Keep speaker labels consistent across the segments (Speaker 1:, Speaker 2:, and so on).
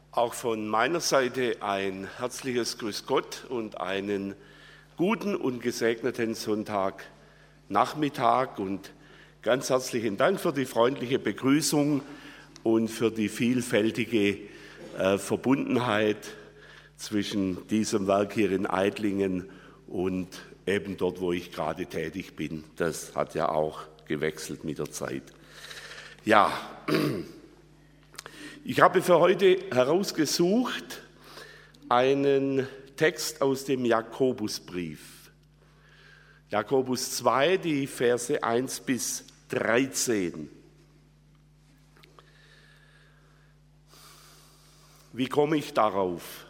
Speaker 1: Auch von meiner Seite ein herzliches Grüß Gott und einen guten und gesegneten Sonntagnachmittag und ganz herzlichen Dank für die freundliche Begrüßung und für die vielfältige Verbundenheit zwischen diesem Werk hier in Aidlingen und eben dort, wo ich gerade tätig bin. Das hat ja auch gewechselt mit der Zeit. Ja, ich habe für heute herausgesucht einen Text aus dem Jakobusbrief. Jakobus 2, die Verse 1 bis 13. Wie komme ich darauf?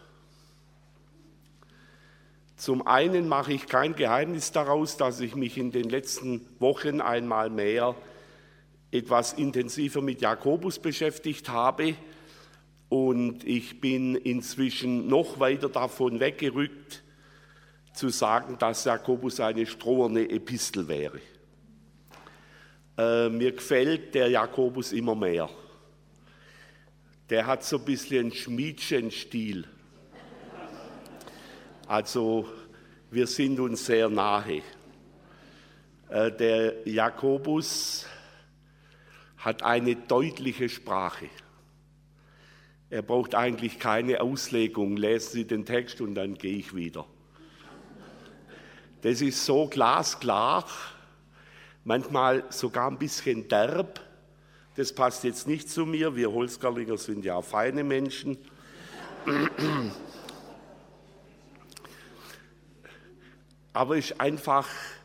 Speaker 1: Zum einen mache ich kein Geheimnis daraus, dass ich mich in den letzten Wochen einmal mehr etwas intensiver mit Jakobus beschäftigt habe und ich bin inzwischen noch weiter davon weggerückt, zu sagen, dass Jakobus eine stroherne Epistel wäre. Mir gefällt der Jakobus immer mehr. Der hat so ein bisschen einen Schmidtschen Stil. Also wir sind uns sehr nahe. Der Jakobus hat eine deutliche Sprache. Er braucht eigentlich keine Auslegung. Lesen Sie den Text und dann gehe ich wieder. Das ist so glasklar, manchmal sogar ein bisschen derb. Das passt jetzt nicht zu mir. Wir Holzgerlinger sind ja feine Menschen. Aber ist einfach.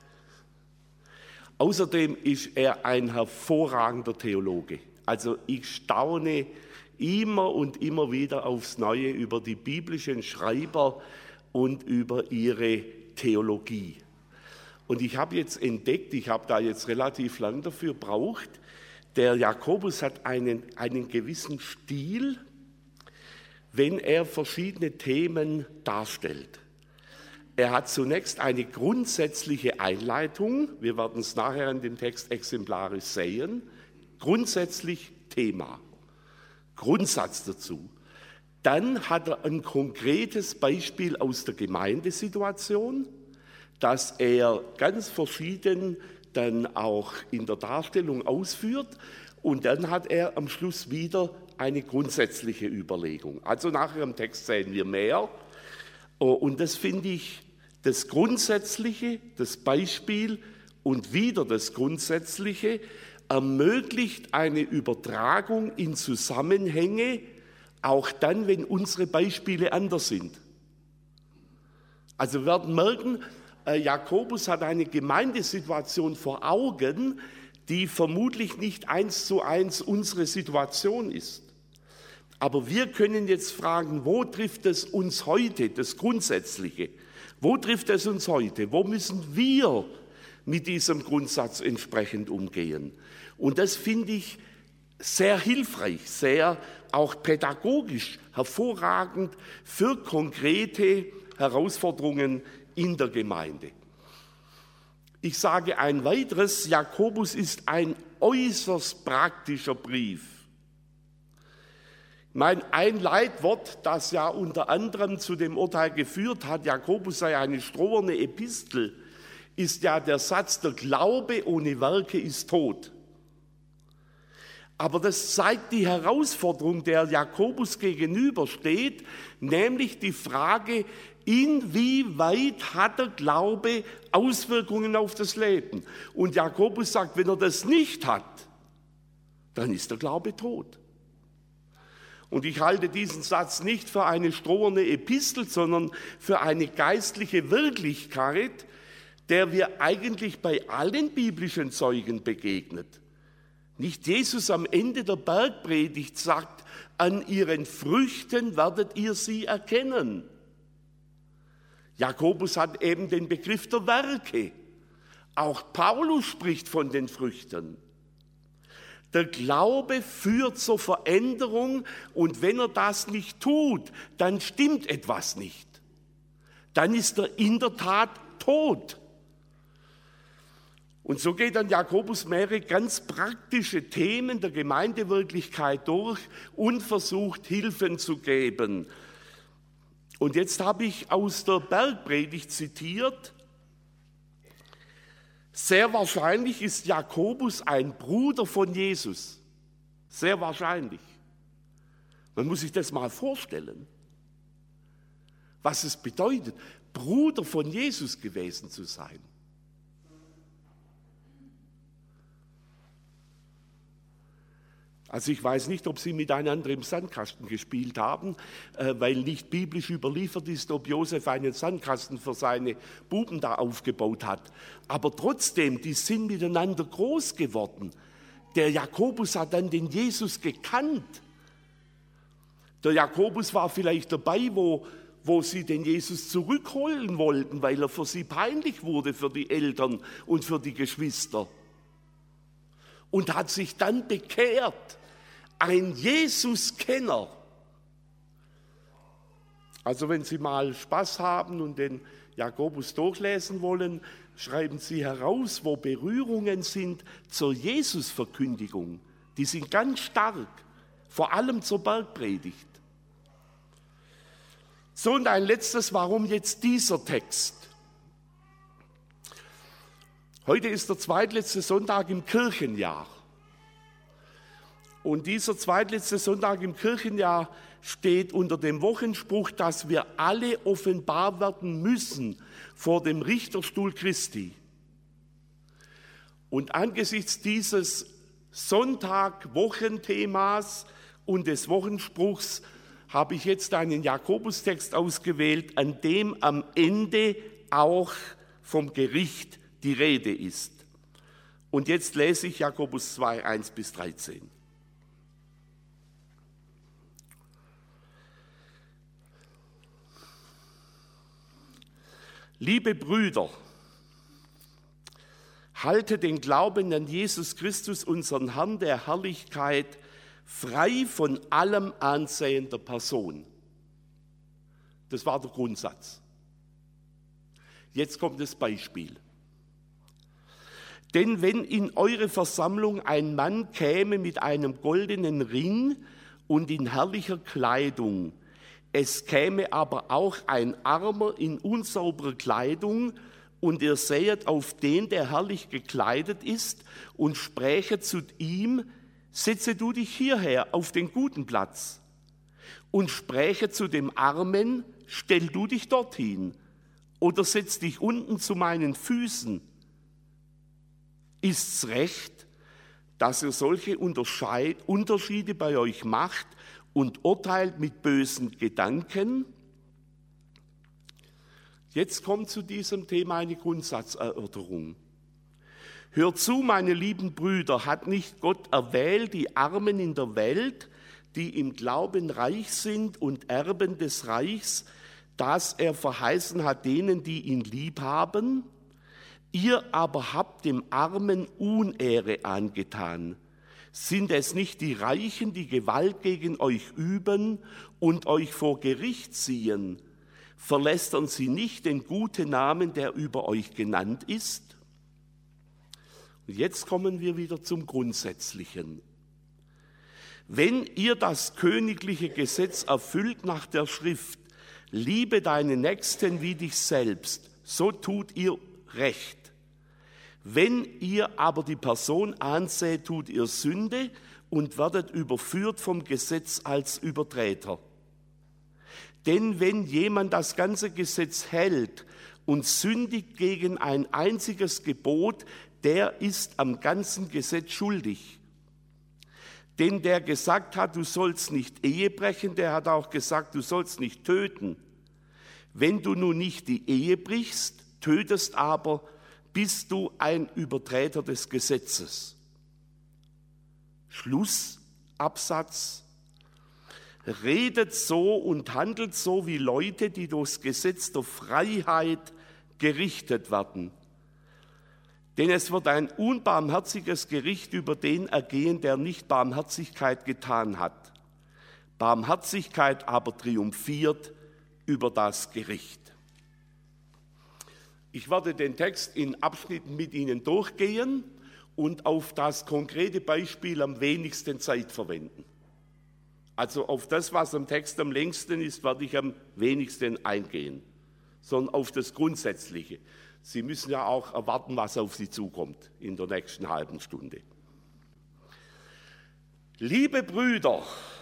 Speaker 1: Außerdem ist er ein hervorragender Theologe. Also ich staune immer und immer wieder aufs Neue über die biblischen Schreiber und über ihre Theologie. Und ich habe jetzt entdeckt, ich habe da jetzt relativ lang dafür gebraucht, der Jakobus hat einen gewissen Stil, wenn er verschiedene Themen darstellt. Er hat zunächst eine grundsätzliche Einleitung, wir werden es nachher in dem Text exemplarisch sehen, grundsätzlich Thema, Grundsatz dazu. Dann hat er ein konkretes Beispiel aus der Gemeindesituation, das er ganz verschieden dann auch in der Darstellung ausführt und dann hat er am Schluss wieder eine grundsätzliche Überlegung. Also nachher im Text sehen wir mehr und das finde ich, das Grundsätzliche, das Beispiel und wieder das Grundsätzliche ermöglicht eine Übertragung in Zusammenhänge, auch dann, wenn unsere Beispiele anders sind. Also wir werden merken, Jakobus hat eine Gemeindesituation vor Augen, die vermutlich nicht 1:1 unsere Situation ist. Aber wir können jetzt fragen, wo trifft es uns heute, das Grundsätzliche? Wo trifft es uns heute? Wo müssen wir mit diesem Grundsatz entsprechend umgehen? Und das finde ich sehr hilfreich, sehr auch pädagogisch hervorragend für konkrete Herausforderungen in der Gemeinde. Ich sage ein weiteres, Jakobus ist ein äußerst praktischer Brief. Ein Leitwort, das ja unter anderem zu dem Urteil geführt hat, Jakobus sei eine stroherne Epistel, ist ja der Satz, der Glaube ohne Werke ist tot. Aber das zeigt die Herausforderung, der Jakobus gegenübersteht, nämlich die Frage, inwieweit hat der Glaube Auswirkungen auf das Leben? Und Jakobus sagt, wenn er das nicht hat, dann ist der Glaube tot. Und ich halte diesen Satz nicht für eine stroherne Epistel, sondern für eine geistliche Wirklichkeit, der wir eigentlich bei allen biblischen Zeugen begegnet. Nicht Jesus am Ende der Bergpredigt sagt, an ihren Früchten werdet ihr sie erkennen. Jakobus hat eben den Begriff der Werke. Auch Paulus spricht von den Früchten. Der Glaube führt zur Veränderung und wenn er das nicht tut, dann stimmt etwas nicht. Dann ist er in der Tat tot. Und so geht dann Jakobus mehrere ganz praktische Themen der Gemeindewirklichkeit durch und versucht, Hilfen zu geben. Und jetzt habe ich aus der Bergpredigt zitiert: Sehr wahrscheinlich ist Jakobus ein Bruder von Jesus. Sehr wahrscheinlich. Man muss sich das mal vorstellen, was es bedeutet, Bruder von Jesus gewesen zu sein. Also ich weiß nicht, ob Sie miteinander im Sandkasten gespielt haben, weil nicht biblisch überliefert ist, ob Josef einen Sandkasten für seine Buben da aufgebaut hat. Aber trotzdem, die sind miteinander groß geworden. Der Jakobus hat dann den Jesus gekannt. Der Jakobus war vielleicht dabei, wo sie den Jesus zurückholen wollten, weil er für sie peinlich wurde, für die Eltern und für die Geschwister. Und hat sich dann bekehrt. Ein Jesus-Kenner. Also wenn Sie mal Spaß haben und den Jakobus durchlesen wollen, schreiben Sie heraus, wo Berührungen sind zur Jesus-Verkündigung. Die sind ganz stark, vor allem zur Bergpredigt. So, und ein letztes, warum jetzt dieser Text? Heute ist der zweitletzte Sonntag im Kirchenjahr. Und dieser zweitletzte Sonntag im Kirchenjahr steht unter dem Wochenspruch, dass wir alle offenbar werden müssen vor dem Richterstuhl Christi. Und angesichts dieses Sonntag-Wochenthemas und des Wochenspruchs habe ich jetzt einen Jakobus-Text ausgewählt, an dem am Ende auch vom Gericht die Rede ist. Und jetzt lese ich Jakobus 2, 1-13. Liebe Brüder, halte den Glauben an Jesus Christus, unseren Herrn der Herrlichkeit, frei von allem Ansehen der Person. Das war der Grundsatz. Jetzt kommt das Beispiel. Denn wenn in eure Versammlung ein Mann käme mit einem goldenen Ring und in herrlicher Kleidung, es käme aber auch ein Armer in unsauberer Kleidung, und ihr sähet auf den, der herrlich gekleidet ist, und sprächet zu ihm: Setze du dich hierher auf den guten Platz. Und sprächet zu dem Armen: Stell du dich dorthin. Oder setz dich unten zu meinen Füßen. Ist's recht, dass ihr solche Unterschiede bei euch macht und urteilt mit bösen Gedanken? Jetzt kommt zu diesem Thema eine Grundsatzerörterung. Hört zu, meine lieben Brüder, hat nicht Gott erwählt die Armen in der Welt, die im Glauben reich sind und Erben des Reichs, das er verheißen hat denen, die ihn lieb haben? Ihr aber habt dem Armen Unehre angetan. Sind es nicht die Reichen, die Gewalt gegen euch üben und euch vor Gericht ziehen? Verlästern sie nicht den guten Namen, der über euch genannt ist? Und jetzt kommen wir wieder zum Grundsätzlichen. Wenn ihr das königliche Gesetz erfüllt nach der Schrift, liebe deinen Nächsten wie dich selbst, so tut ihr Recht. Wenn ihr aber die Person anseht, tut ihr Sünde und werdet überführt vom Gesetz als Übertreter. Denn wenn jemand das ganze Gesetz hält und sündigt gegen ein einziges Gebot, der ist am ganzen Gesetz schuldig. Denn der gesagt hat, du sollst nicht Ehe brechen, der hat auch gesagt, du sollst nicht töten. Wenn du nun nicht die Ehe brichst, tötest aber, bist du ein Übertreter des Gesetzes. Schlussabsatz. Redet so und handelt so wie Leute, die durchs Gesetz der Freiheit gerichtet werden. Denn es wird ein unbarmherziges Gericht über den ergehen, der nicht Barmherzigkeit getan hat. Barmherzigkeit aber triumphiert über das Gericht. Ich werde den Text in Abschnitten mit Ihnen durchgehen und auf das konkrete Beispiel am wenigsten Zeit verwenden. Also auf das, was am Text am längsten ist, werde ich am wenigsten eingehen, sondern auf das Grundsätzliche. Sie müssen ja auch erwarten, was auf Sie zukommt in der nächsten halben Stunde. Liebe Brüder,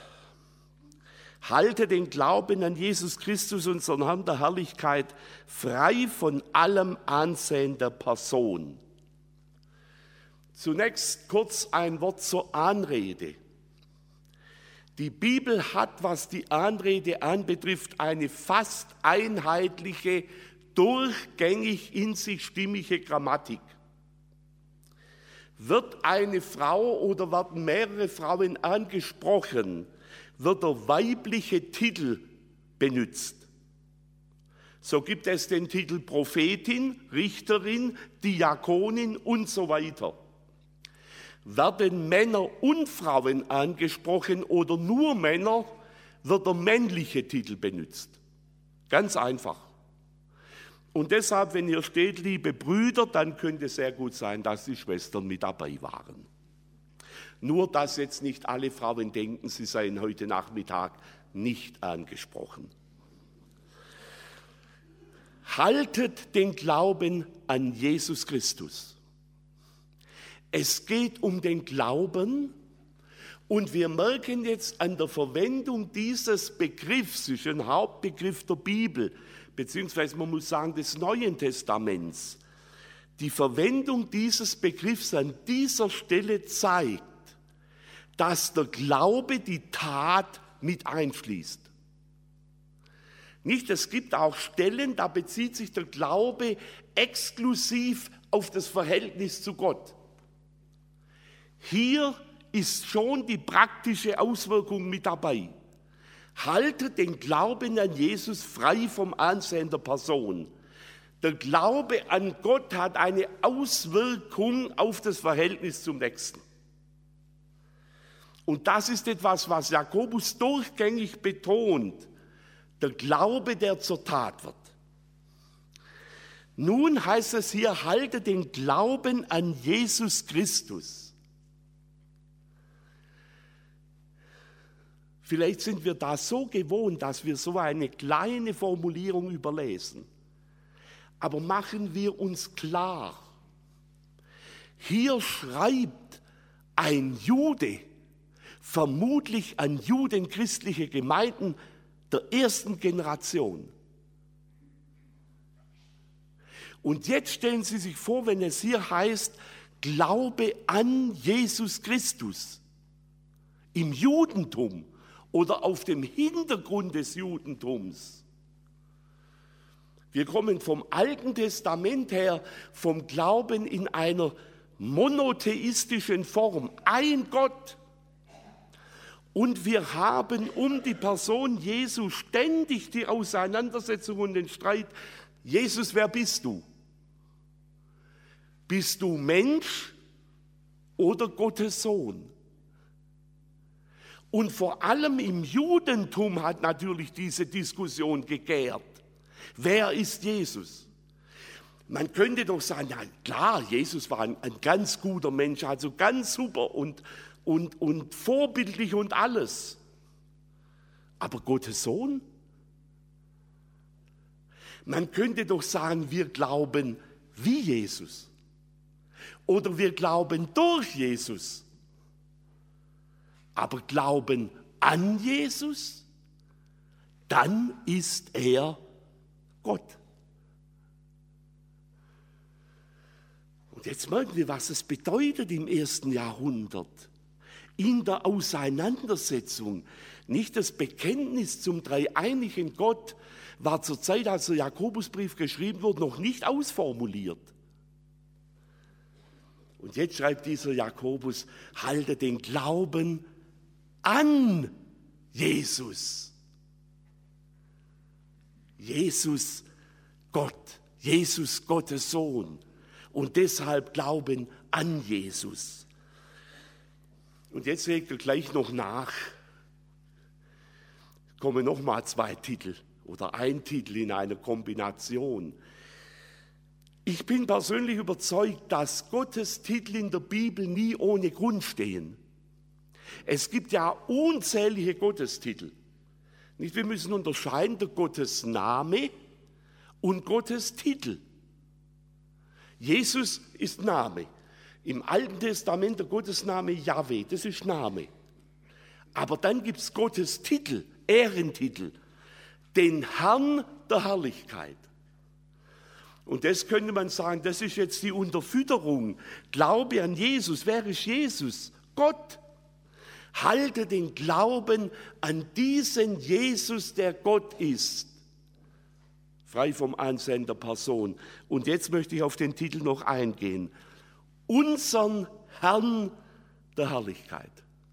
Speaker 1: halte den Glauben an Jesus Christus, unseren Herrn der Herrlichkeit, frei von allem Ansehen der Person. Zunächst kurz ein Wort zur Anrede. Die Bibel hat, was die Anrede anbetrifft, eine fast einheitliche, durchgängig in sich stimmige Grammatik. Wird eine Frau oder werden mehrere Frauen angesprochen, wird der weibliche Titel benutzt. So gibt es den Titel Prophetin, Richterin, Diakonin und so weiter. Werden Männer und Frauen angesprochen oder nur Männer, wird der männliche Titel benutzt. Ganz einfach. Und deshalb, wenn hier steht, liebe Brüder, dann könnte es sehr gut sein, dass die Schwestern mit dabei waren. Nur, dass jetzt nicht alle Frauen denken, sie seien heute Nachmittag nicht angesprochen. Haltet den Glauben an Jesus Christus. Es geht um den Glauben und wir merken jetzt an der Verwendung dieses Begriffs, es ist ein Hauptbegriff der Bibel, beziehungsweise man muss sagen des Neuen Testaments. Die Verwendung dieses Begriffs an dieser Stelle zeigt, dass der Glaube die Tat mit einschließt. Nicht, es gibt auch Stellen, da bezieht sich der Glaube exklusiv auf das Verhältnis zu Gott. Hier ist schon die praktische Auswirkung mit dabei. Haltet den Glauben an Jesus frei vom Ansehen der Person. Der Glaube an Gott hat eine Auswirkung auf das Verhältnis zum Nächsten. Und das ist etwas, was Jakobus durchgängig betont. Der Glaube, der zur Tat wird. Nun heißt es hier, halte den Glauben an Jesus Christus. Vielleicht sind wir da so gewohnt, dass wir so eine kleine Formulierung überlesen. Aber machen wir uns klar, hier schreibt ein Jude, vermutlich an judenchristliche Gemeinden der ersten Generation. Und jetzt stellen Sie sich vor, wenn es hier heißt, Glaube an Jesus Christus im Judentum oder auf dem Hintergrund des Judentums. Wir kommen vom Alten Testament her, vom Glauben in einer monotheistischen Form, ein Gott. Und wir haben um die Person Jesu ständig die Auseinandersetzung und den Streit. Jesus, wer bist du? Bist du Mensch oder Gottes Sohn? Und vor allem im Judentum hat natürlich diese Diskussion gegärt. Wer ist Jesus? Man könnte doch sagen, ja klar, Jesus war ein ganz guter Mensch, also ganz super und vorbildlich und alles. Aber Gottes Sohn? Man könnte doch sagen, wir glauben wie Jesus. Oder wir glauben durch Jesus. Aber glauben an Jesus, dann ist er Gott. Und jetzt merken wir, was es bedeutet im 1. Jahrhundert. In der Auseinandersetzung, nicht das Bekenntnis zum dreieinigen Gott, war zur Zeit, als der Jakobusbrief geschrieben wurde, noch nicht ausformuliert. Und jetzt schreibt dieser Jakobus, halte den Glauben an Jesus. Jesus Gott, Jesus Gottes Sohn. Und deshalb Glauben an Jesus. Und jetzt legt er gleich noch nach. Kommen nochmal 2 Titel oder ein Titel in einer Kombination. Ich bin persönlich überzeugt, dass Gottes Titel in der Bibel nie ohne Grund stehen. Es gibt ja unzählige Gottestitel. Nicht? Wir müssen unterscheiden der Gottesname und Gottes Titel. Jesus ist Name. Im Alten Testament der Gottesname Jahwe, das ist Name. Aber dann gibt es Gottes Titel, Ehrentitel, den Herrn der Herrlichkeit. Und das könnte man sagen, das ist jetzt die Unterfütterung. Glaube an Jesus. Wer ist Jesus? Gott. Halte den Glauben an diesen Jesus, der Gott ist. Frei vom Ansehen der Person. Und jetzt möchte ich auf den Titel noch eingehen. Unseren Herrn der Herrlichkeit.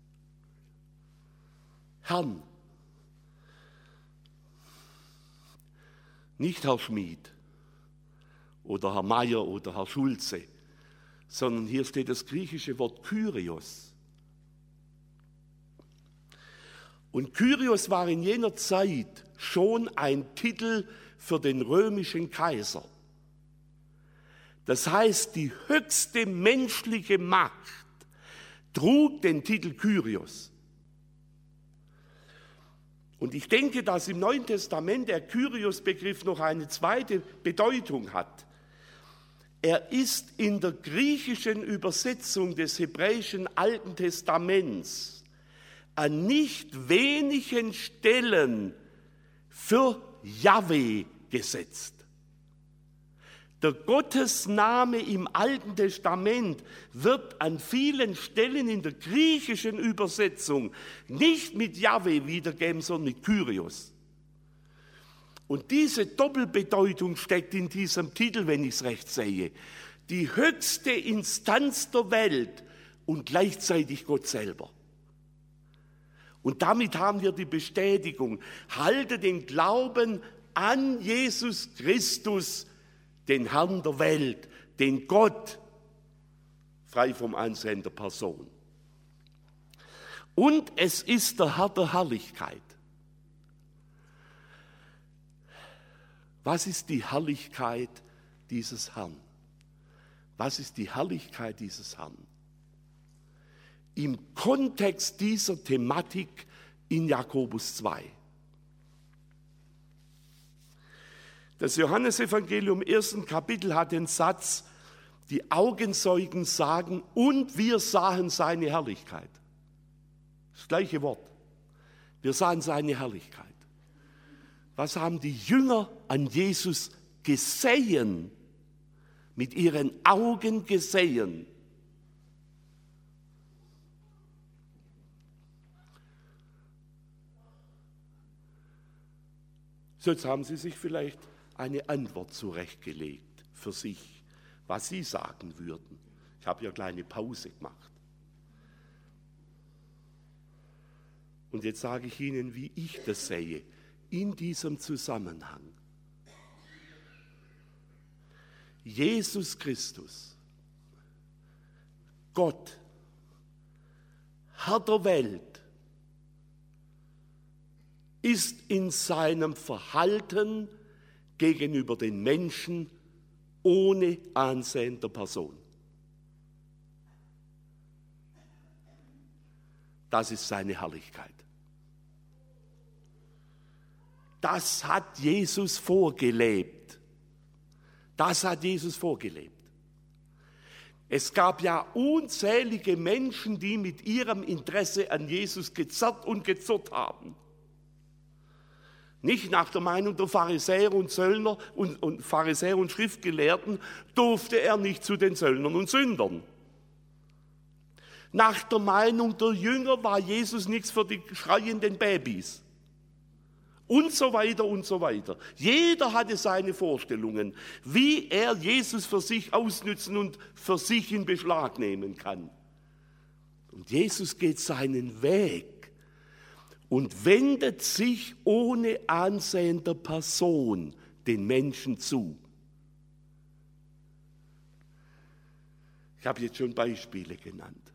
Speaker 1: Herrn. Nicht Herr Schmid oder Herr Meier oder Herr Schulze, sondern hier steht das griechische Wort Kyrios. Und Kyrios war in jener Zeit schon ein Titel für den römischen Kaiser. Das heißt, die höchste menschliche Macht trug den Titel Kyrios. Und ich denke, dass im Neuen Testament der Kyrios-Begriff noch eine zweite Bedeutung hat. Er ist in der griechischen Übersetzung des hebräischen Alten Testaments an nicht wenigen Stellen für Jahwe gesetzt. Der Gottesname im Alten Testament wird an vielen Stellen in der griechischen Übersetzung nicht mit Jahwe wiedergegeben, sondern mit Kyrios. Und diese Doppelbedeutung steckt in diesem Titel, wenn ich es recht sehe. Die höchste Instanz der Welt und gleichzeitig Gott selber. Und damit haben wir die Bestätigung, halte den Glauben an Jesus Christus, den Herrn der Welt, den Gott, frei vom Ansehen der Person. Und es ist der Herr der Herrlichkeit. Was ist die Herrlichkeit dieses Herrn? Was ist die Herrlichkeit dieses Herrn? Im Kontext dieser Thematik in Jakobus 2. Das Johannesevangelium im 1. Kapitel hat den Satz, die Augenzeugen sagen, und wir sahen seine Herrlichkeit. Das gleiche Wort. Wir sahen seine Herrlichkeit. Was haben die Jünger an Jesus gesehen? Mit ihren Augen gesehen. So, jetzt haben Sie sich vielleicht eine Antwort zurechtgelegt für sich, was Sie sagen würden. Ich habe ja eine kleine Pause gemacht. Und jetzt sage ich Ihnen, wie ich das sehe, in diesem Zusammenhang. Jesus Christus, Gott, Herr der Welt, ist in seinem Verhalten gegenüber den Menschen ohne Ansehen der Person. Das ist seine Herrlichkeit. Das hat Jesus vorgelebt. Das hat Jesus vorgelebt. Es gab ja unzählige Menschen, die mit ihrem Interesse an Jesus gezerrt und gezurrt haben. Nicht nach der Meinung der Pharisäer und Zöllner und Pharisäer und Schriftgelehrten durfte er nicht zu den Zöllnern und Sündern. Nach der Meinung der Jünger war Jesus nichts für die schreienden Babys. Und so weiter und so weiter. Jeder hatte seine Vorstellungen, wie er Jesus für sich ausnützen und für sich in Beschlag nehmen kann. Und Jesus geht seinen Weg und wendet sich ohne Ansehen der Person den Menschen zu. Ich habe jetzt schon Beispiele genannt.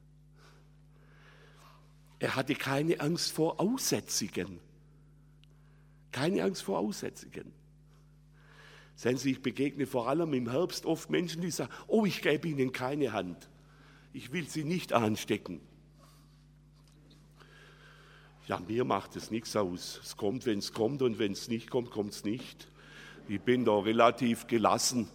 Speaker 1: Er hatte keine Angst vor Aussätzigen. Keine Angst vor Aussätzigen. Sehen Sie, ich begegne vor allem im Herbst oft Menschen, die sagen, oh, ich gebe Ihnen keine Hand. Ich will Sie nicht anstecken. Ja, mir macht es nichts aus. Es kommt, wenn es kommt, und wenn es nicht kommt, kommt es nicht. Ich bin da relativ gelassen.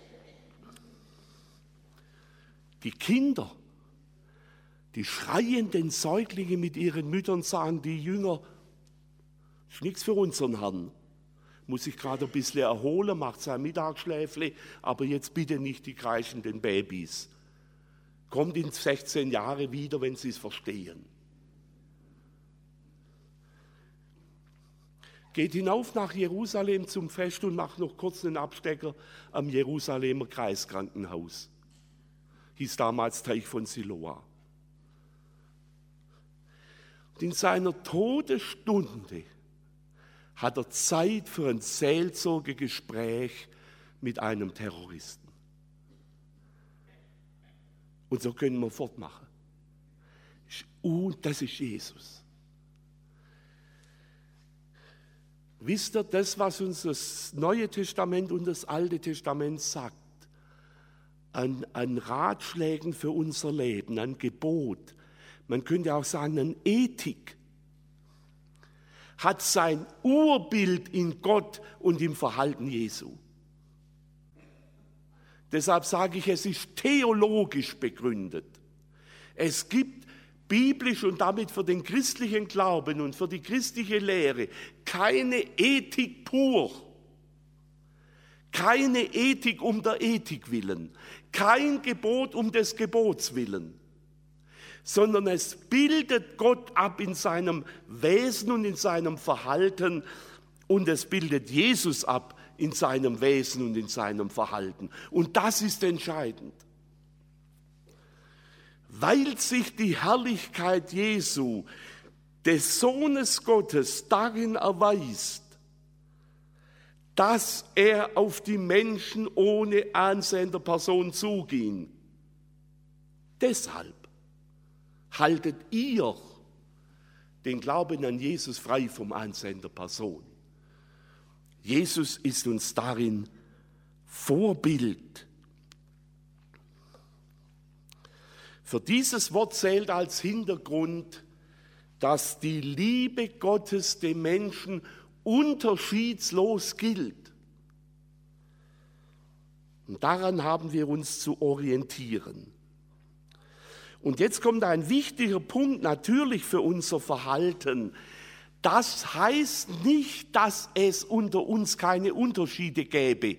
Speaker 1: Die Kinder, die schreienden Säuglinge mit ihren Müttern, sagen die Jünger, das ist nichts für unseren Herrn. Muss sich gerade ein bisschen erholen, macht sein Mittagsschläfle, aber jetzt bitte nicht die kreischenden Babys. Kommt in 16 Jahre wieder, wenn Sie es verstehen. Geht hinauf nach Jerusalem zum Fest und macht noch kurz einen Abstecher am Jerusalemer Kreiskrankenhaus. Hieß damals Teich von Siloa. Und in seiner Todesstunde hat er Zeit für ein Seelsorgegespräch mit einem Terroristen. Und so können wir fortmachen. Und das ist Jesus. Wisst ihr, das, was uns das Neue Testament und das Alte Testament sagt, an Ratschlägen für unser Leben, an Gebot, man könnte auch sagen, an Ethik, hat sein Urbild in Gott und im Verhalten Jesu. Deshalb sage ich, es ist theologisch begründet. Es gibt biblisch und damit für den christlichen Glauben und für die christliche Lehre keine Ethik pur. Keine Ethik um der Ethik willen. Kein Gebot um des Gebots willen. Sondern es bildet Gott ab in seinem Wesen und in seinem Verhalten und es bildet Jesus ab in seinem Wesen und in seinem Verhalten. Und das ist entscheidend. Weil sich die Herrlichkeit Jesu, des Sohnes Gottes, darin erweist, dass er auf die Menschen ohne Ansehen der Person zuging. Deshalb haltet ihr den Glauben an Jesus frei vom Ansehen der Person. Jesus ist uns darin Vorbild. Für dieses Wort zählt als Hintergrund, dass die Liebe Gottes dem Menschen unterschiedslos gilt. Und daran haben wir uns zu orientieren. Und jetzt kommt ein wichtiger Punkt natürlich für unser Verhalten. Das heißt nicht, dass es unter uns keine Unterschiede gäbe.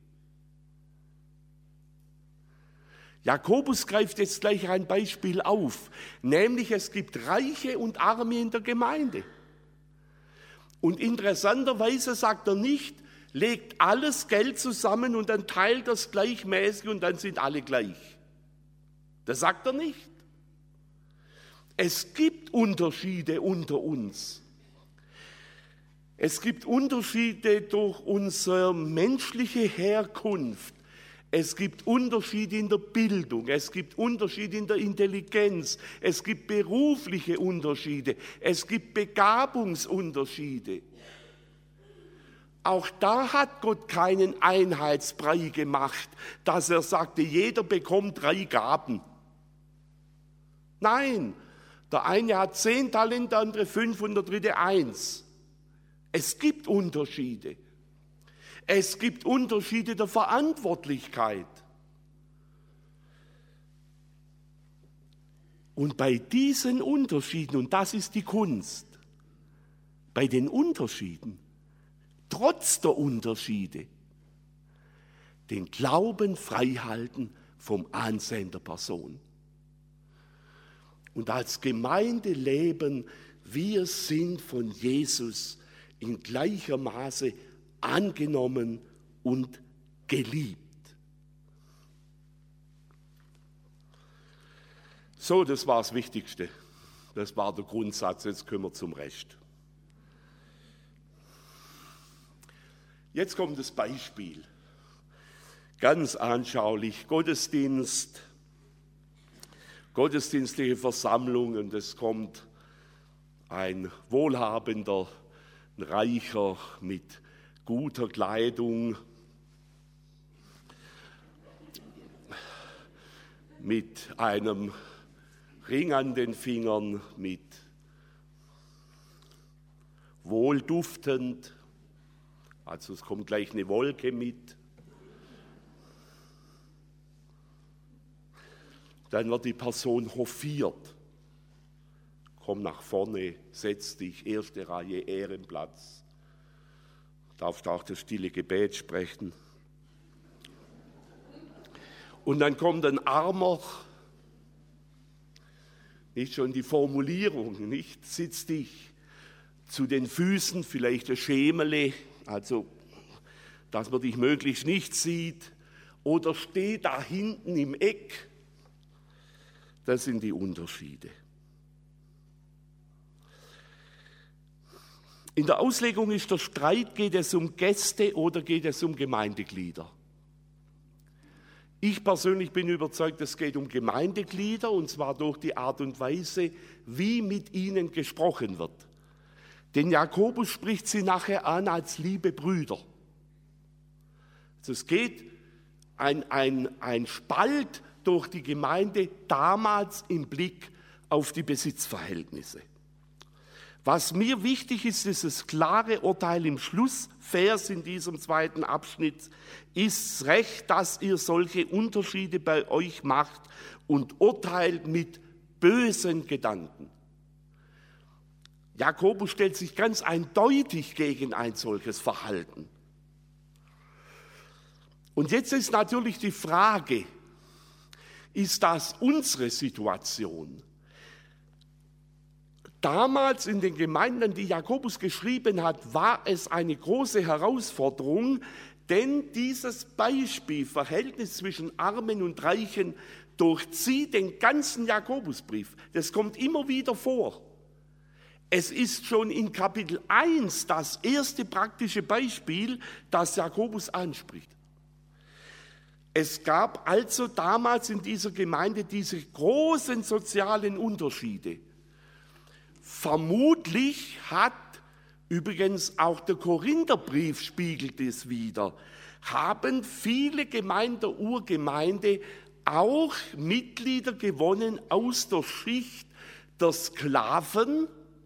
Speaker 1: Jakobus greift jetzt gleich ein Beispiel auf, nämlich es gibt Reiche und Arme in der Gemeinde. Und interessanterweise sagt er nicht, legt alles Geld zusammen und dann teilt das gleichmäßig und dann sind alle gleich. Das sagt er nicht. Es gibt Unterschiede unter uns. Es gibt Unterschiede durch unsere menschliche Herkunft. Es gibt Unterschiede in der Bildung, es gibt Unterschiede in der Intelligenz, es gibt berufliche Unterschiede, es gibt Begabungsunterschiede. Auch da hat Gott keinen Einheitsbrei gemacht, dass er sagte, jeder bekommt 3 Gaben. Nein, der eine hat 10 Talente, der andere 5 und der dritte 1. Es gibt Unterschiede. Es gibt Unterschiede der Verantwortlichkeit. Und bei diesen Unterschieden, und das ist die Kunst, bei den Unterschieden, trotz der Unterschiede, den Glauben freihalten vom Ansehen der Person. Und als Gemeinde leben, wir sind von Jesus in gleicher Maße angenommen und geliebt. So, das war das Wichtigste. Das war der Grundsatz, jetzt kommen wir zum Rest. Jetzt kommt das Beispiel. Ganz anschaulich, gottesdienstliche Versammlung und es kommt ein Wohlhabender, ein Reicher mit guter Kleidung mit einem Ring an den Fingern, mit wohlduftend, also es kommt gleich eine Wolke mit. Dann wird die Person hofiert. Komm nach vorne, setz dich, erste Reihe, Ehrenplatz. Darfst auch das stille Gebet sprechen. Und dann kommt ein Armer, nicht schon die Formulierung, nicht sitz dich zu den Füßen, vielleicht ein Schemele, also dass man dich möglichst nicht sieht, oder steh da hinten im Eck. Das sind die Unterschiede. In der Auslegung ist der Streit, geht es um Gäste oder geht es um Gemeindeglieder? Ich persönlich bin überzeugt, es geht um Gemeindeglieder, und zwar durch die Art und Weise, wie mit ihnen gesprochen wird. Denn Jakobus spricht sie nachher an als liebe Brüder. Also es geht ein Spalt durch die Gemeinde damals im Blick auf die Besitzverhältnisse. Was mir wichtig ist, ist das klare Urteil im Schlussvers in diesem zweiten Abschnitt. Ist's recht, dass ihr solche Unterschiede bei euch macht und urteilt mit bösen Gedanken? Jakobus stellt sich ganz eindeutig gegen ein solches Verhalten. Und jetzt ist natürlich die Frage, ist das unsere Situation? Damals in den Gemeinden, die Jakobus geschrieben hat, war es eine große Herausforderung, denn dieses Beispiel, Verhältnis zwischen Armen und Reichen, durchzieht den ganzen Jakobusbrief. Das kommt immer wieder vor. Es ist schon in Kapitel 1 das erste praktische Beispiel, das Jakobus anspricht. Es gab also damals in dieser Gemeinde diese großen sozialen Unterschiede. Vermutlich hat, übrigens auch der Korintherbrief spiegelt es wider, haben viele Gemeinden der Urgemeinde auch Mitglieder gewonnen aus der Schicht der Sklaven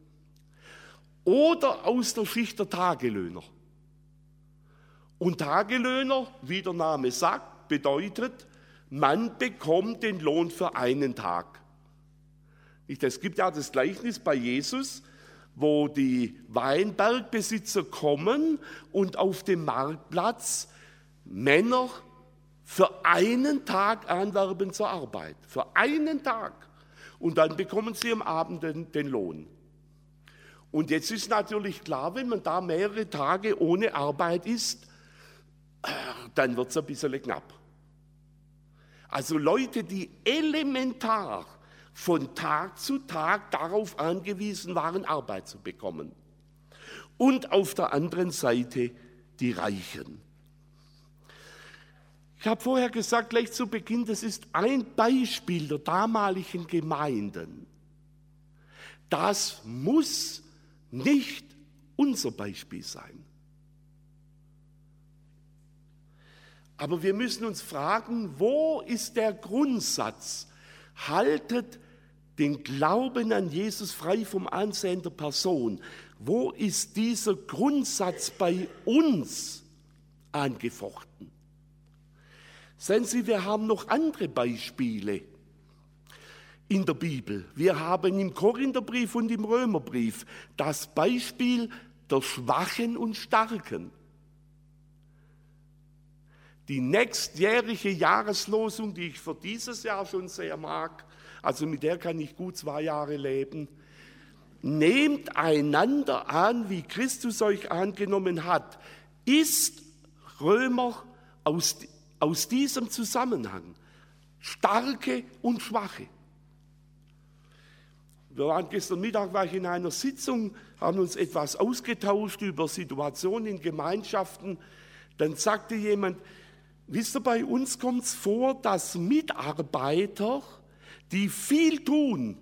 Speaker 1: oder aus der Schicht der Tagelöhner. Und Tagelöhner, wie der Name sagt, bedeutet, man bekommt den Lohn für einen Tag. Es gibt ja das Gleichnis bei Jesus, wo die Weinbergbesitzer kommen und auf dem Marktplatz Männer für einen Tag anwerben zur Arbeit. Für einen Tag. Und dann bekommen sie am Abend den Lohn. Und jetzt ist natürlich klar, wenn man da mehrere Tage ohne Arbeit ist, dann wird es ein bisschen knapp. Also Leute, die elementar von Tag zu Tag darauf angewiesen waren, Arbeit zu bekommen. Und auf der anderen Seite die Reichen. Ich habe vorher gesagt, gleich zu Beginn, das ist ein Beispiel der damaligen Gemeinden. Das muss nicht unser Beispiel sein. Aber wir müssen uns fragen, wo ist der Grundsatz? Haltet den Glauben an Jesus frei vom Ansehen der Person. Wo ist dieser Grundsatz bei uns angefochten? Sehen Sie, wir haben noch andere Beispiele in der Bibel. Wir haben im Korintherbrief und im Römerbrief das Beispiel der Schwachen und Starken. Die nächstjährige Jahreslosung, die ich für dieses Jahr schon sehr mag, also mit der kann ich gut 2 Jahre leben. Nehmt einander an, wie Christus euch angenommen hat, ist Römer aus diesem Zusammenhang. Starke und Schwache. Gestern Mittag war ich in einer Sitzung, haben uns etwas ausgetauscht über Situationen in Gemeinschaften. Dann sagte jemand, wisst ihr, bei uns kommt es vor, dass Mitarbeiter, die viel tun,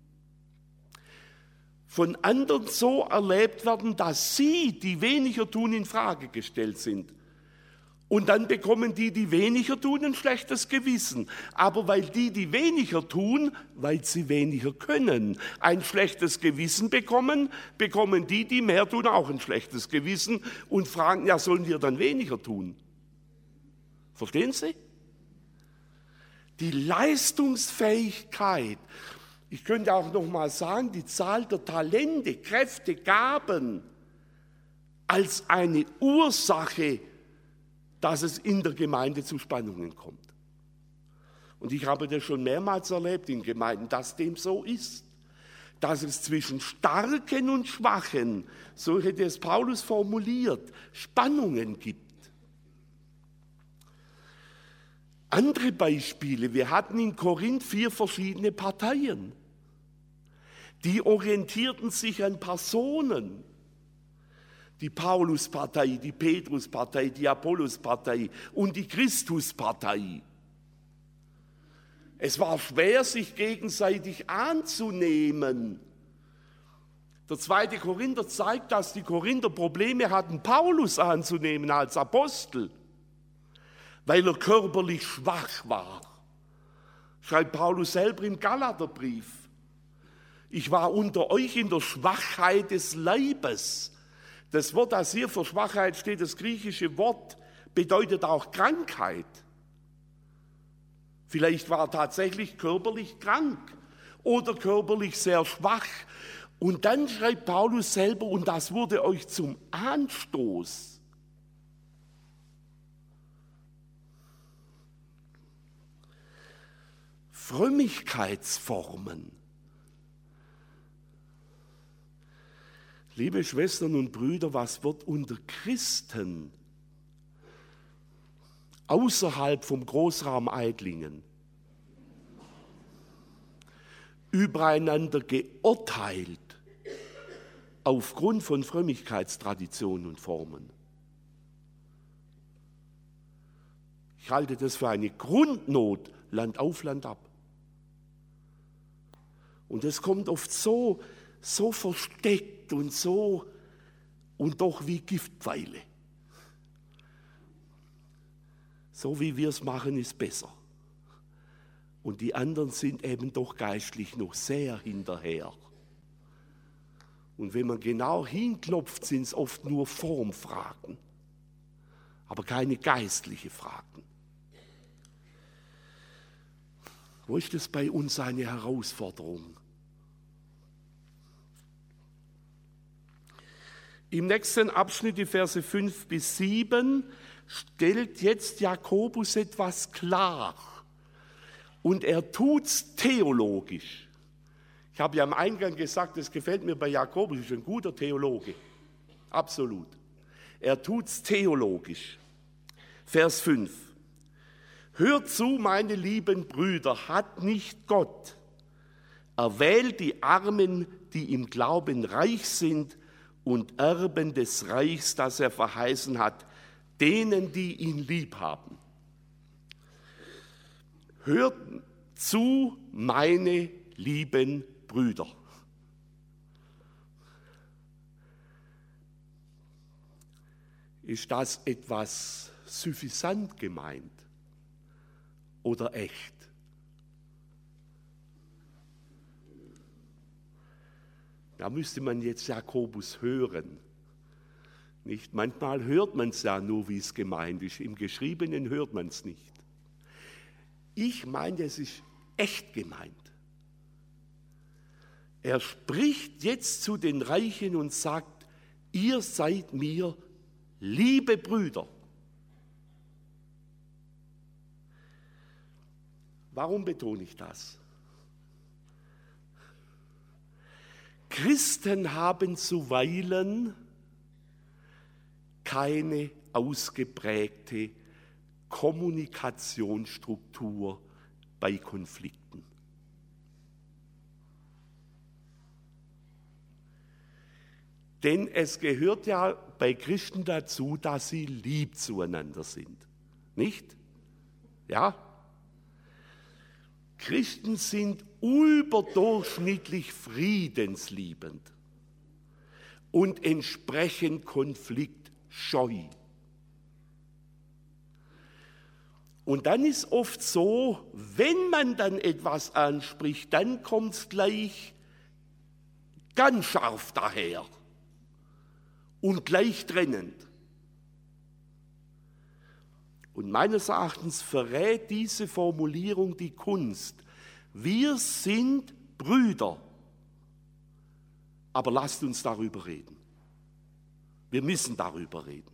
Speaker 1: von anderen so erlebt werden, dass sie, die weniger tun, in Frage gestellt sind. Und dann bekommen die, die weniger tun, ein schlechtes Gewissen. Aber weil die, die weniger tun, weil sie weniger können, ein schlechtes Gewissen bekommen, bekommen die, die mehr tun, auch ein schlechtes Gewissen und fragen, ja, sollen wir dann weniger tun? Verstehen Sie? Die Leistungsfähigkeit, ich könnte auch noch mal sagen, die Zahl der Talente, Kräfte, Gaben als eine Ursache, dass es in der Gemeinde zu Spannungen kommt. Und ich habe das schon mehrmals erlebt in Gemeinden, dass dem so ist. Dass es zwischen Starken und Schwachen, so hätte es Paulus formuliert, Spannungen gibt. Andere Beispiele, wir hatten in Korinth 4 verschiedene Parteien. Die orientierten sich an Personen. Die Pauluspartei, die Petruspartei, die Apolluspartei und die Christuspartei. Es war schwer, sich gegenseitig anzunehmen. Der 2. Korinther zeigt, dass die Korinther Probleme hatten, Paulus anzunehmen als Apostel, weil er körperlich schwach war. Schreibt Paulus selber im Galaterbrief. Ich war unter euch in der Schwachheit des Leibes. Das Wort, das hier für Schwachheit steht, das griechische Wort, bedeutet auch Krankheit. Vielleicht war er tatsächlich körperlich krank oder körperlich sehr schwach. Und dann schreibt Paulus selber, und das wurde euch zum Anstoß. Frömmigkeitsformen. Liebe Schwestern und Brüder, was wird unter Christen außerhalb vom Großraum Eidlingen übereinander geurteilt aufgrund von Frömmigkeitstraditionen und Formen? Ich halte das für eine Grundnot, Land auf, Land ab. Und es kommt oft so versteckt und so und doch wie Giftpfeile. So wie wir es machen, ist besser. Und die anderen sind eben doch geistlich noch sehr hinterher. Und wenn man genau hinklopft, sind es oft nur Formfragen, aber keine geistlichen Fragen. Wo ist das bei uns eine Herausforderung? Im nächsten Abschnitt, die Verse 5 bis 7, stellt jetzt Jakobus etwas klar. Und er tut's theologisch. Ich habe ja am Eingang gesagt, das gefällt mir bei Jakobus, ist ein guter Theologe. Absolut. Er tut's theologisch. Vers 5. Hört zu, meine lieben Brüder, hat nicht Gott erwählt die Armen, die im Glauben reich sind und Erben des Reichs, das er verheißen hat, denen, die ihn lieb haben. Hört zu, meine lieben Brüder. Ist das etwas suffisant gemeint oder echt? Da müsste man jetzt Jakobus hören. Nicht? Manchmal hört man es ja nur, wie es gemeint ist. Im Geschriebenen hört man es nicht. Ich meine, es ist echt gemeint. Er spricht jetzt zu den Reichen und sagt, ihr seid mir liebe Brüder. Warum betone ich das? Christen haben zuweilen keine ausgeprägte Kommunikationsstruktur bei Konflikten. Denn es gehört ja bei Christen dazu, dass sie lieb zueinander sind. Nicht? Ja? Christen sind überdurchschnittlich friedensliebend und entsprechend konfliktscheu. Und dann ist oft so, wenn man dann etwas anspricht, dann kommt es gleich ganz scharf daher und gleich trennend. Und meines Erachtens verrät diese Formulierung die Kunst. Wir sind Brüder, aber lasst uns darüber reden. Wir müssen darüber reden.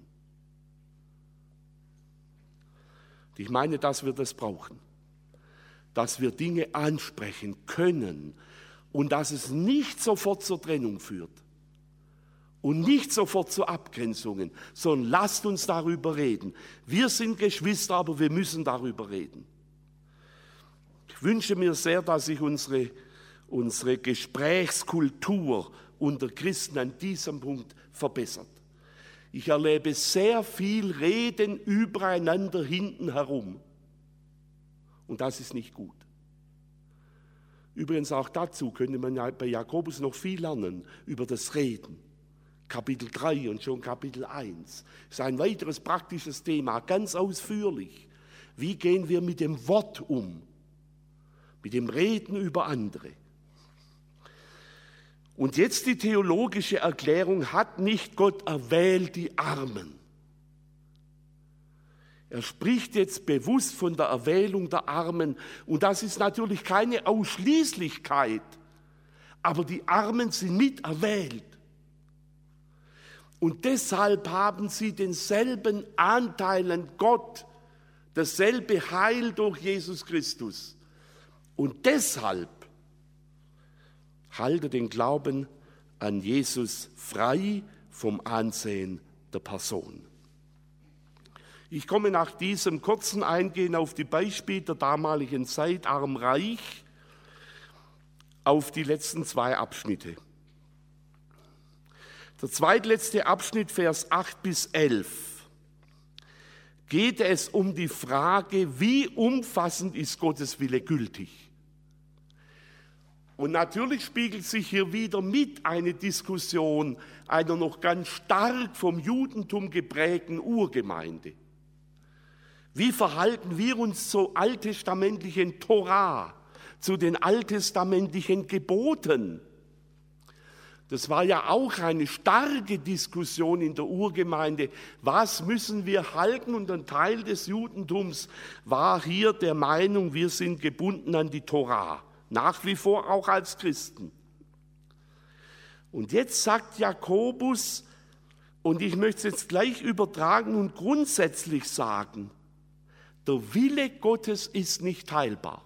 Speaker 1: Ich meine, dass wir das brauchen, dass wir Dinge ansprechen können und dass es nicht sofort zur Trennung führt und nicht sofort zu Abgrenzungen, sondern lasst uns darüber reden. Wir sind Geschwister, aber wir müssen darüber reden. Ich wünsche mir sehr, dass sich unsere Gesprächskultur unter Christen an diesem Punkt verbessert. Ich erlebe sehr viel Reden übereinander hinten herum. Und das ist nicht gut. Übrigens auch dazu könnte man ja bei Jakobus noch viel lernen, über das Reden. Kapitel 3 und schon Kapitel 1. Das ist ein weiteres praktisches Thema, ganz ausführlich. Wie gehen wir mit dem Wort um? Mit dem Reden über andere. Und jetzt die theologische Erklärung, hat nicht Gott erwählt die Armen? Er spricht jetzt bewusst von der Erwählung der Armen und das ist natürlich keine Ausschließlichkeit, aber die Armen sind mit erwählt. Und deshalb haben sie denselben Anteil an Gott, dasselbe Heil durch Jesus Christus. Und deshalb halte den Glauben an Jesus frei vom Ansehen der Person. Ich komme nach diesem kurzen Eingehen auf die Beispiele der damaligen Zeit, arm-reich, auf die letzten zwei Abschnitte. Der zweitletzte Abschnitt, Vers 8 bis 11, geht es um die Frage, wie umfassend ist Gottes Wille gültig? Und natürlich spiegelt sich hier wieder mit eine Diskussion einer noch ganz stark vom Judentum geprägten Urgemeinde. Wie verhalten wir uns zur alttestamentlichen Torah, zu den alttestamentlichen Geboten? Das war ja auch eine starke Diskussion in der Urgemeinde. Was müssen wir halten? Und ein Teil des Judentums war hier der Meinung, wir sind gebunden an die Torah. Nach wie vor auch als Christen. Und jetzt sagt Jakobus, und ich möchte es jetzt gleich übertragen und grundsätzlich sagen, der Wille Gottes ist nicht teilbar.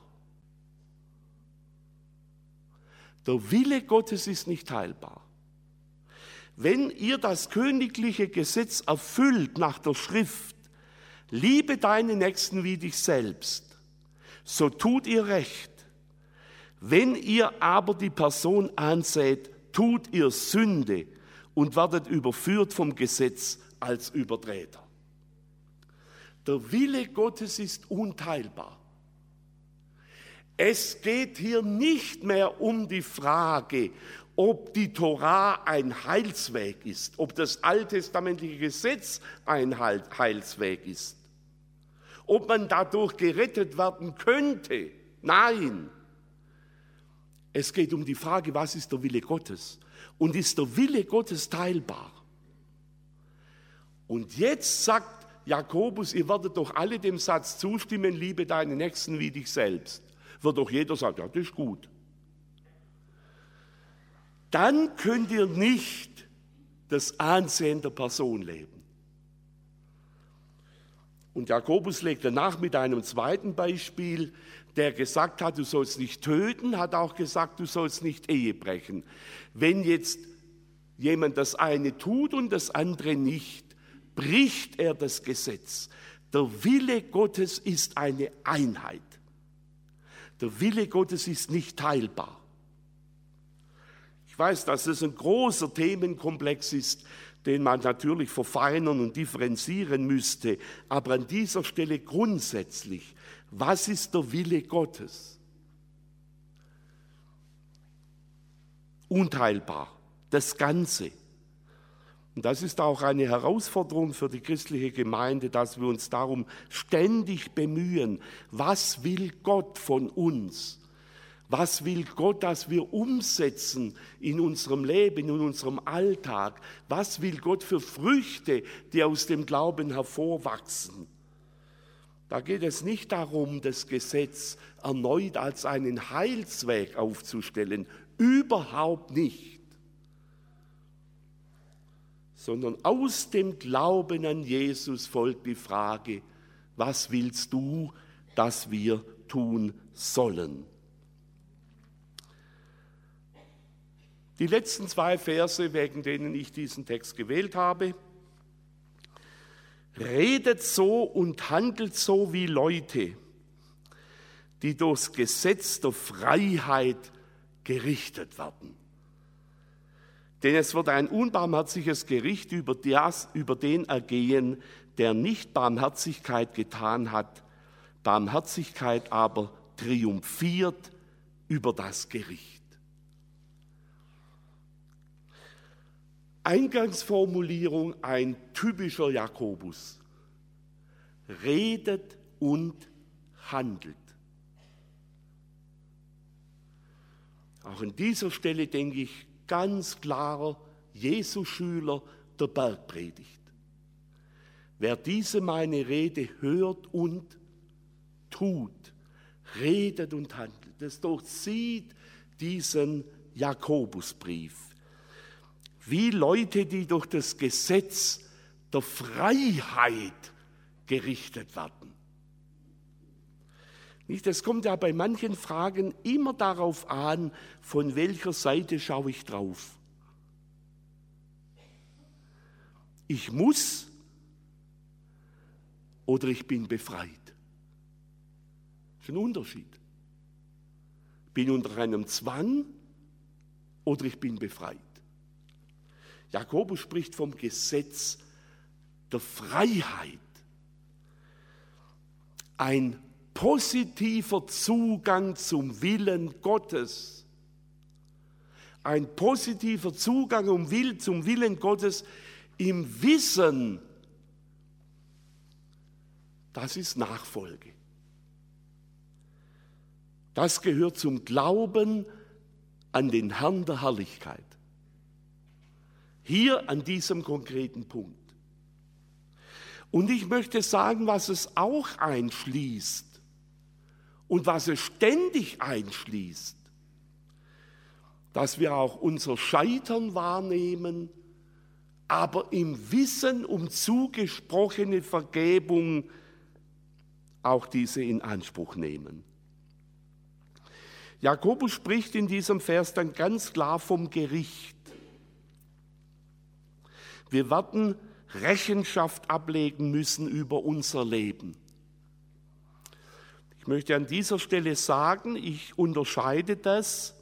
Speaker 1: Der Wille Gottes ist nicht teilbar. Wenn ihr das königliche Gesetz erfüllt nach der Schrift, liebe deinen Nächsten wie dich selbst, so tut ihr recht. Wenn ihr aber die Person anseht, tut ihr Sünde und werdet überführt vom Gesetz als Übertreter. Der Wille Gottes ist unteilbar. Es geht hier nicht mehr um die Frage, ob die Torah ein Heilsweg ist, ob das alttestamentliche Gesetz ein Heilsweg ist, ob man dadurch gerettet werden könnte. Nein. Es geht um die Frage, was ist der Wille Gottes? Und ist der Wille Gottes teilbar? Und jetzt sagt Jakobus, ihr werdet doch alle dem Satz zustimmen, liebe deinen Nächsten wie dich selbst. Wird doch jeder sagen, ja, das ist gut. Dann könnt ihr nicht das Ansehen der Person leben. Und Jakobus legt danach mit einem zweiten Beispiel, der gesagt hat, du sollst nicht töten, hat auch gesagt, du sollst nicht Ehe brechen. Wenn jetzt jemand das eine tut und das andere nicht, bricht er das Gesetz. Der Wille Gottes ist eine Einheit. Der Wille Gottes ist nicht teilbar. Ich weiß, dass es ein großer Themenkomplex ist, den man natürlich verfeinern und differenzieren müsste. Aber an dieser Stelle grundsätzlich, was ist der Wille Gottes? Unteilbar, das Ganze. Und das ist auch eine Herausforderung für die christliche Gemeinde, dass wir uns darum ständig bemühen. Was will Gott von uns? Was will Gott, dass wir umsetzen in unserem Leben, in unserem Alltag? Was will Gott für Früchte, die aus dem Glauben hervorwachsen? Da geht es nicht darum, das Gesetz erneut als einen Heilsweg aufzustellen. Überhaupt nicht. Sondern aus dem Glauben an Jesus folgt die Frage, was willst du, dass wir tun sollen? Die letzten 2 Verse, wegen denen ich diesen Text gewählt habe: Redet so und handelt so wie Leute, die durchs Gesetz der Freiheit gerichtet werden. Denn es wird ein unbarmherziges Gericht über den ergehen, der nicht Barmherzigkeit getan hat. Barmherzigkeit aber triumphiert über das Gericht. Eingangsformulierung, ein typischer Jakobus. Redet und handelt. Auch an dieser Stelle denke ich, ganz klarer Jesus-Schüler der Bergpredigt. Wer diese meine Rede hört und tut, redet und handelt, das durchzieht diesen Jakobusbrief. Wie Leute, die durch das Gesetz der Freiheit gerichtet werden. Es kommt ja bei manchen Fragen immer darauf an, von welcher Seite schaue ich drauf. Ich muss oder ich bin befreit. Das ist ein Unterschied. Ich bin unter einem Zwang oder ich bin befreit. Jakobus spricht vom Gesetz der Freiheit. Ein positiver Zugang zum Willen Gottes. Ein positiver Zugang zum Willen Gottes im Wissen, das ist Nachfolge. Das gehört zum Glauben an den Herrn der Herrlichkeit. Hier an diesem konkreten Punkt. Und ich möchte sagen, was es auch einschließt und was es ständig einschließt, dass wir auch unser Scheitern wahrnehmen, aber im Wissen um zugesprochene Vergebung auch diese in Anspruch nehmen. Jakobus spricht in diesem Vers dann ganz klar vom Gericht. Wir werden Rechenschaft ablegen müssen über unser Leben. Ich möchte an dieser Stelle sagen, ich unterscheide das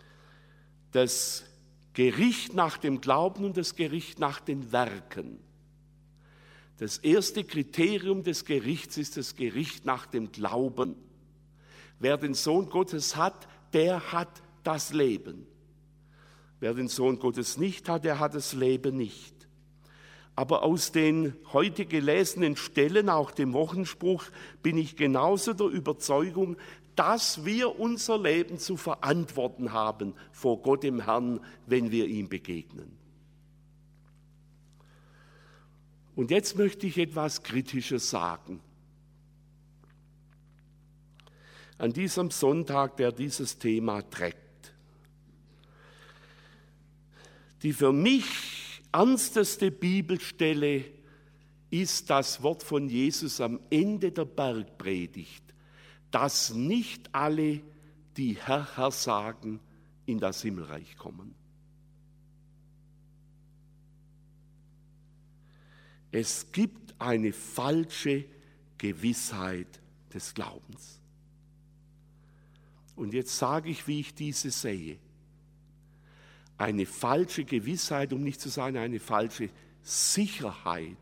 Speaker 1: Gericht nach dem Glauben und das Gericht nach den Werken. Das erste Kriterium des Gerichts ist das Gericht nach dem Glauben. Wer den Sohn Gottes hat, der hat das Leben. Wer den Sohn Gottes nicht hat, der hat das Leben nicht. Aber aus den heute gelesenen Stellen, auch dem Wochenspruch, bin ich genauso der Überzeugung, dass wir unser Leben zu verantworten haben vor Gott dem Herrn, wenn wir ihm begegnen. Und jetzt möchte ich etwas Kritisches sagen. An diesem Sonntag, der dieses Thema trägt. Die für mich ernsteste Bibelstelle ist das Wort von Jesus am Ende der Bergpredigt, dass nicht alle, die Herr, Herr sagen, in das Himmelreich kommen. Es gibt eine falsche Gewissheit des Glaubens. Und jetzt sage ich, wie ich diese sehe. Eine falsche Gewissheit, um nicht zu sagen eine falsche Sicherheit.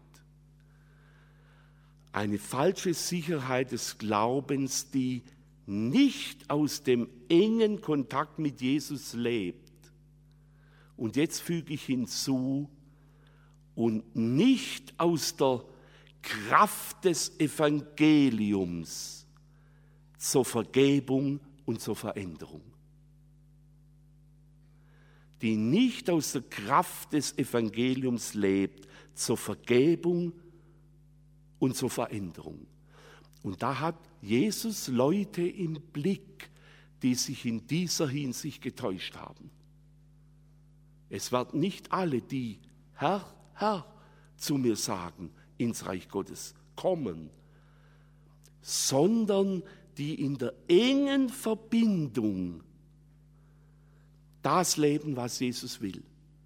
Speaker 1: Eine falsche Sicherheit des Glaubens, die nicht aus dem engen Kontakt mit Jesus lebt. Und jetzt füge ich hinzu, und nicht aus der Kraft des Evangeliums zur Vergebung und zur Veränderung. Die nicht aus der Kraft des Evangeliums lebt, zur Vergebung und zur Veränderung. Und da hat Jesus Leute im Blick, die sich in dieser Hinsicht getäuscht haben. Es werden nicht alle, die Herr, Herr zu mir sagen, ins Reich Gottes kommen, sondern die in der engen Verbindung das leben, was Jesus will.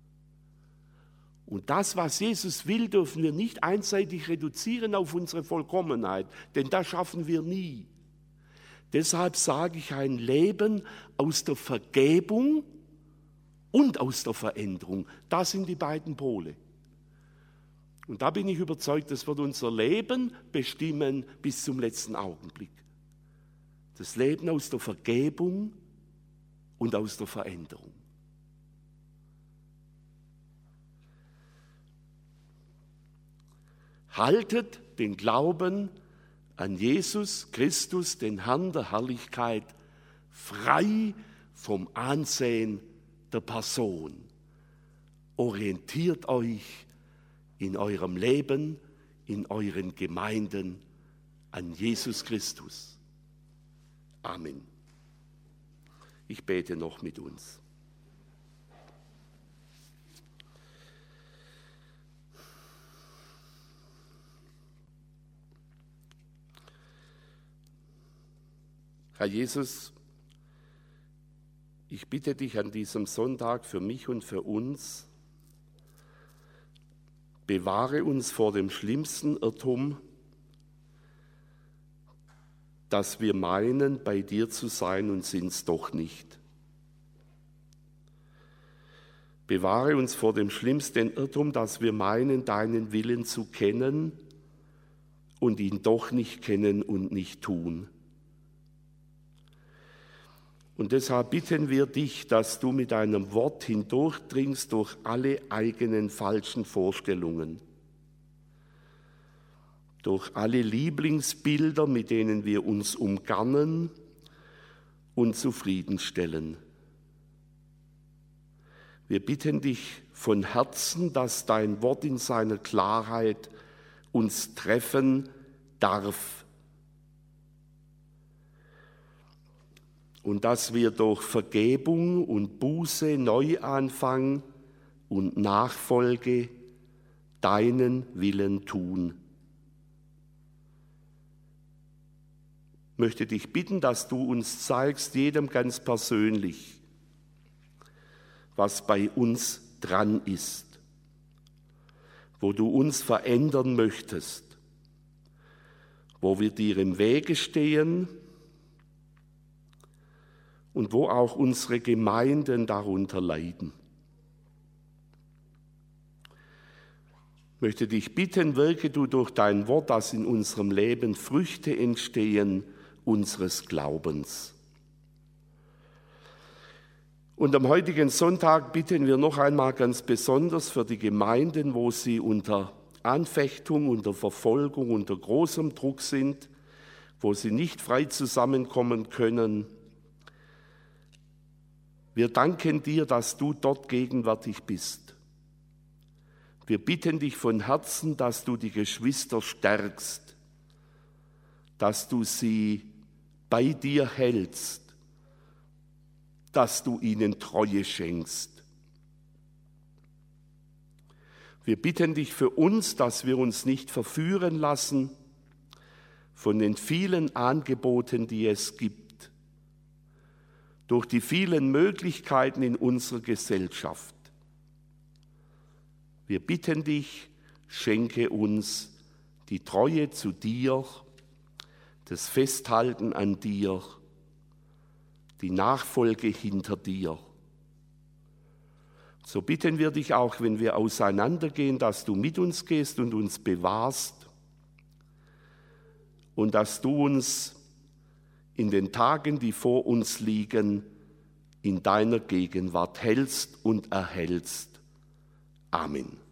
Speaker 1: Und das, was Jesus will, dürfen wir nicht einseitig reduzieren auf unsere Vollkommenheit, denn das schaffen wir nie. Deshalb sage ich, ein Leben aus der Vergebung und aus der Veränderung, das sind die beiden Pole. Und da bin ich überzeugt, das wird unser Leben bestimmen bis zum letzten Augenblick. Das Leben aus der Vergebung und aus der Veränderung. Haltet den Glauben an Jesus Christus, den Herrn der Herrlichkeit, frei vom Ansehen der Person. Orientiert euch in eurem Leben, in euren Gemeinden an Jesus Christus. Amen. Ich bete noch mit uns. Herr Jesus, ich bitte dich an diesem Sonntag für mich und für uns, bewahre uns vor dem schlimmsten Irrtum, dass wir meinen, bei dir zu sein und sind es doch nicht. Bewahre uns vor dem schlimmsten Irrtum, dass wir meinen, deinen Willen zu kennen und ihn doch nicht kennen und nicht tun. Und deshalb bitten wir dich, dass du mit deinem Wort hindurchdringst durch alle eigenen falschen Vorstellungen, durch alle Lieblingsbilder, mit denen wir uns umgarnen und zufriedenstellen. Wir bitten dich von Herzen, dass dein Wort in seiner Klarheit uns treffen darf. Und dass wir durch Vergebung und Buße, Neuanfang und Nachfolge deinen Willen tun. Ich möchte dich bitten, dass du uns zeigst, jedem ganz persönlich, was bei uns dran ist, wo du uns verändern möchtest, wo wir dir im Wege stehen und wo auch unsere Gemeinden darunter leiden. Ich möchte dich bitten, wirke du durch dein Wort, dass in unserem Leben Früchte entstehen unseres Glaubens. Und am heutigen Sonntag bitten wir noch einmal ganz besonders für die Gemeinden, wo sie unter Anfechtung, unter Verfolgung, unter großem Druck sind, wo sie nicht frei zusammenkommen können. Wir danken dir, dass du dort gegenwärtig bist. Wir bitten dich von Herzen, dass du die Geschwister stärkst, dass du sie bei dir hältst, dass du ihnen Treue schenkst. Wir bitten dich für uns, dass wir uns nicht verführen lassen von den vielen Angeboten, die es gibt, durch die vielen Möglichkeiten in unserer Gesellschaft. Wir bitten dich, schenke uns die Treue zu dir, das Festhalten an dir, die Nachfolge hinter dir. So bitten wir dich auch, wenn wir auseinandergehen, dass du mit uns gehst und uns bewahrst und dass du uns in den Tagen, die vor uns liegen, in deiner Gegenwart hältst und erhältst. Amen.